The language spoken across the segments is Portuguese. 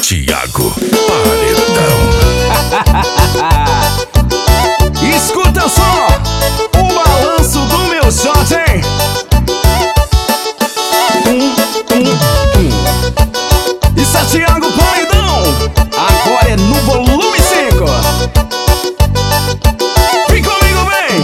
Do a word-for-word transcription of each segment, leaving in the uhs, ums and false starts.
Thiago Paredão. Escuta só o balanço do meu shot, hein? Um, um, um. Isso é Thiago Paredão. Agora é no volume cinco. Vem comigo, vem.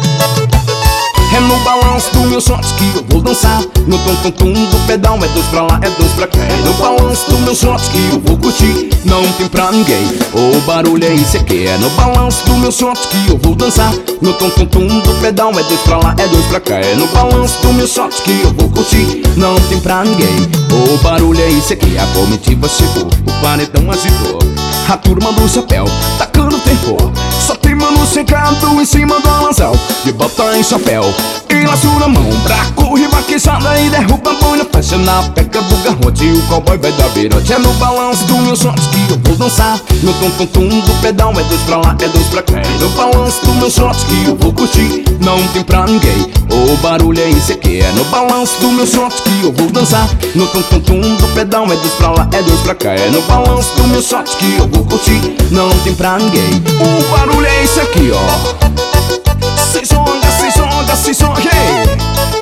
É no balanço do meu shot que eu vou dançar. No tum tum tum do pedal, é dois pra lá, é dois pra cá. É no balanço do meu shot que eu vou curtir. Não tem pra ninguém, o barulho é esse aqui. É no balanço do meu shot que eu vou dançar. No tum tum tum do pedal, é dois pra lá, é dois pra cá. É no balanço do meu shot que eu vou curtir. Não tem pra ninguém, o barulho é esse aqui. A comitiva chegou, o paredão agitou. A turma do chapéu, tacando terror. Só tem mano secado em cima do lançal. De bota em chapéu e laço na mão. Braco, ribaquejada e derruba a boina. Fecha na peca do garrote e o cowboy vai dar virote. É no balanço do meu shot que eu vou dançar. No tum tum tum do pedal, é dois pra lá, é dois pra cá. É no balanço do meu shot que eu vou curtir. Não tem pra ninguém, o barulho é esse aqui. É no balanço do meu shot que eu vou dançar. No tum tum tum do pedal, é dois pra lá, é dois pra cá. É no balanço do meu shot que eu vou curtir. Não tem pra ninguém, o barulho é esse aqui, ó. Se joga, se joga, se joga, hey.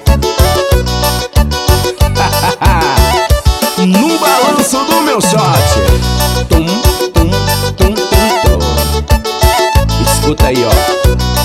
No balanço do meu shot. Tum, tum, tum, tum, tum. Escuta aí, ó.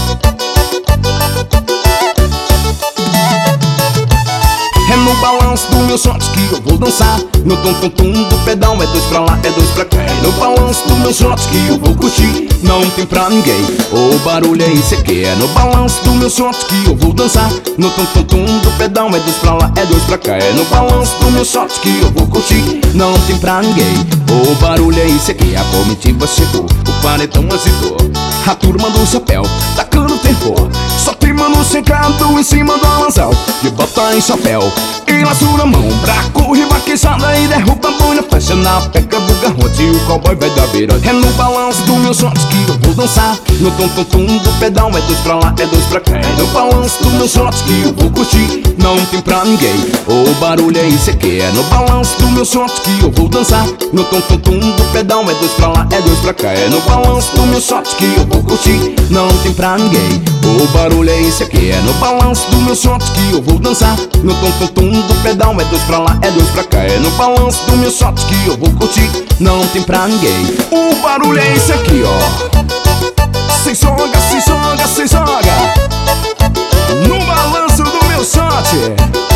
É no balanço do meu shot que eu vou dançar. No tum tum tum do pedal, é dois pra lá, é dois pra cá. É no balanço do meu shot que eu vou curtir. Não tem pra ninguém, o barulho é esse aqui. É no balanço do meu shot que eu vou dançar. No tum tum tum do pedal, é dois pra lá, é dois pra cá. É no balanço do meu shot que eu vou curtir. Não tem pra ninguém, o barulho é esse aqui. A comitiva chegou, o paredão agitou. A turma do chapéu, tacando terror. Só tem mano secado em cima do lançal. De bota em chapéu e laço na mão. Braco, ribaquejada e derruba a boina. Fecha na peca do garrote e o cowboy vai dar virote. É no balanço do meu shot que eu vou dançar. No tum tum tum do pedal, é dois pra lá, é dois pra cá. É no balanço do meu shot que eu vou curtir. Não tem pra ninguém, o barulho é esse aqui. É no balanço do meu shot que eu vou dançar. No tum tum tum do pedal, é dois pra lá, é dois pra cá. É no balanço do meu shot que eu vou curtir. Não tem pra ninguém, o barulho é esse aqui. É no balanço do meu shot que eu vou dançar. No tum tum tum do pedal, é dois pra lá, é dois pra cá. É no balanço do meu shot que eu vou curtir. Não tem pra ninguém, o barulho é esse aqui, ó. Se joga, se joga, se joga. No balanço do meu shot.